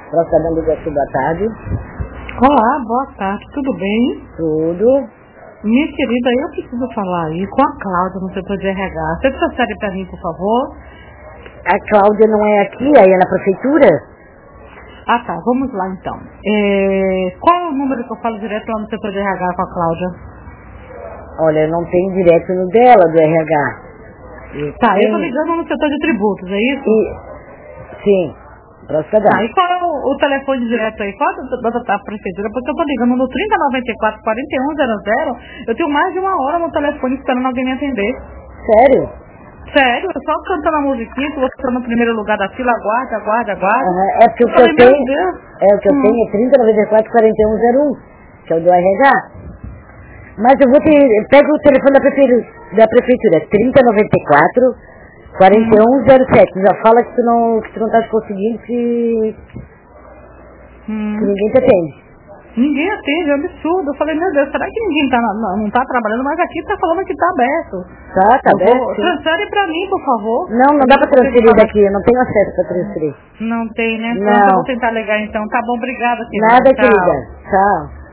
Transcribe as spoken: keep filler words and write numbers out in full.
Próxima ligação, boa tarde. Olá, boa tarde, tudo bem? Tudo. Minha querida, eu preciso falar aí com a Cláudia no setor de R H. Você transfere para mim, por favor? A Cláudia não é aqui, aí é na prefeitura? Ah tá, vamos lá então. É... Qual é o número que eu falo direto lá no setor de R H com a Cláudia? Olha, eu não tenho direto no dela, do R H. Eu tá, tenho... eu tô ligando no setor de tributos, é isso? E... Sim, próxima Tá, data. e qual é o, o telefone direto aí? Qual é o da, da prefeitura? Porque eu tô ligando no trinta, noventa e quatro, quarenta e um zero zero. Eu tenho mais de uma hora no telefone esperando alguém me atender. Sério? Sério? Eu só cantando a musiquinha que você tá no primeiro lugar da fila, aguarde, aguarde, aguarde. Uhum. É porque Eu o que falei, eu meu tenho... Deus. É o que eu Hum. tenho é trinta, noventa e quatro, quarenta e um zero um, que é o do R H. Mas eu vou te... Pega o telefone da prefeitura, da prefeitura trinta, noventa e quatro, quarenta e um zero sete. Já fala que tu não, que tu não tá conseguindo, que, Hum. que ninguém te atende. Ninguém atende, é um absurdo. Eu falei, meu Deus, será que ninguém tá, não, não tá trabalhando? Mas aqui tá falando que tá aberto. Tá, tá Eu aberto, vou, sim. transfere pra mim, por favor. Não, não Pra dá ver se pra eu consigo transferir falar. daqui, eu não tenho acesso pra transferir. Não tem, né? Pronto, eu Não. vou tentar ligar então. Tá bom, obrigada, querida. Nada, Tchau. querida. Tchau.